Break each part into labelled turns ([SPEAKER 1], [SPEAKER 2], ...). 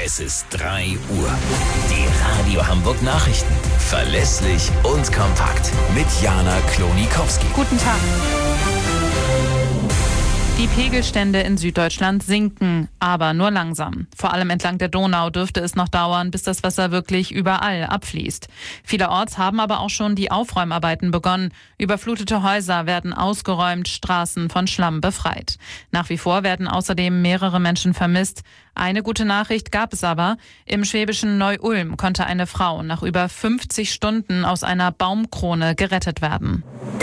[SPEAKER 1] Es ist 3 Uhr. Die Radio Hamburg Nachrichten. Verlässlich und kompakt. Mit Jana Klonikowski.
[SPEAKER 2] Guten Tag. Die Pegelstände in Süddeutschland sinken, aber nur langsam. Vor allem entlang der Donau dürfte es noch dauern, bis das Wasser wirklich überall abfließt. Vielerorts haben aber auch schon die Aufräumarbeiten begonnen. Überflutete Häuser werden ausgeräumt, Straßen von Schlamm befreit. Nach wie vor werden außerdem mehrere Menschen vermisst. Eine gute Nachricht gab es aber. Im schwäbischen Neu-Ulm konnte eine Frau nach über 50 Stunden aus einer Baumkrone gerettet werden.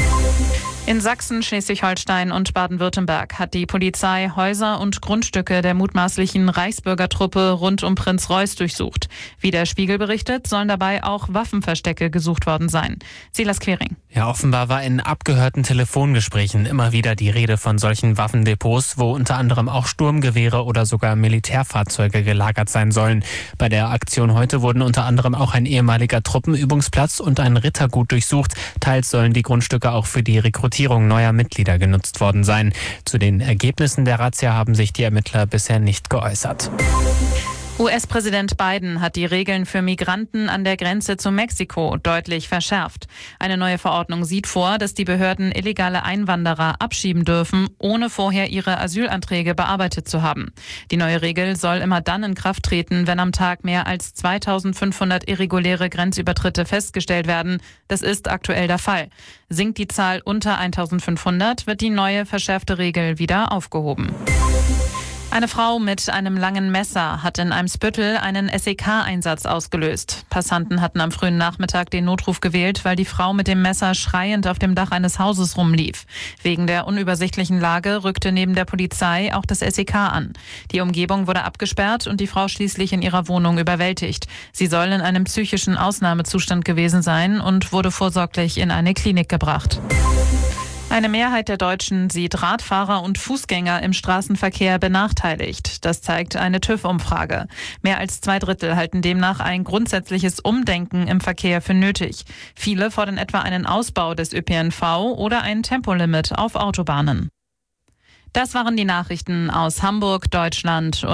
[SPEAKER 2] In Sachsen, Schleswig-Holstein und Baden-Württemberg hat die Polizei Häuser und Grundstücke der mutmaßlichen Reichsbürgertruppe rund um Prinz Reuß durchsucht. Wie der Spiegel berichtet, sollen dabei auch Waffenverstecke gesucht worden sein. Silas Quering.
[SPEAKER 3] Ja, offenbar war in abgehörten Telefongesprächen immer wieder die Rede von solchen Waffendepots, wo unter anderem auch Sturmgewehre oder sogar Militärfahrzeuge gelagert sein sollen. Bei der Aktion heute wurden unter anderem auch ein ehemaliger Truppenübungsplatz und ein Rittergut durchsucht. Teils sollen die Grundstücke auch für die Rekrutierung neuer Mitglieder genutzt worden sein. Zu den Ergebnissen der Razzia haben sich die Ermittler bisher nicht geäußert.
[SPEAKER 2] US-Präsident Biden hat die Regeln für Migranten an der Grenze zu Mexiko deutlich verschärft. Eine neue Verordnung sieht vor, dass die Behörden illegale Einwanderer abschieben dürfen, ohne vorher ihre Asylanträge bearbeitet zu haben. Die neue Regel soll immer dann in Kraft treten, wenn am Tag mehr als 2500 irreguläre Grenzübertritte festgestellt werden. Das ist aktuell der Fall. Sinkt die Zahl unter 1500, wird die neue verschärfte Regel wieder aufgehoben. Eine Frau mit einem langen Messer hat in Eimsbüttel einen SEK-Einsatz ausgelöst. Passanten hatten am frühen Nachmittag den Notruf gewählt, weil die Frau mit dem Messer schreiend auf dem Dach eines Hauses rumlief. Wegen der unübersichtlichen Lage rückte neben der Polizei auch das SEK an. Die Umgebung wurde abgesperrt und die Frau schließlich in ihrer Wohnung überwältigt. Sie soll in einem psychischen Ausnahmezustand gewesen sein und wurde vorsorglich in eine Klinik gebracht. Eine Mehrheit der Deutschen sieht Radfahrer und Fußgänger im Straßenverkehr benachteiligt. Das zeigt eine TÜV-Umfrage. Mehr als 2/3 halten demnach ein grundsätzliches Umdenken im Verkehr für nötig. Viele fordern etwa einen Ausbau des ÖPNV oder ein Tempolimit auf Autobahnen. Das waren die Nachrichten aus Hamburg, Deutschland und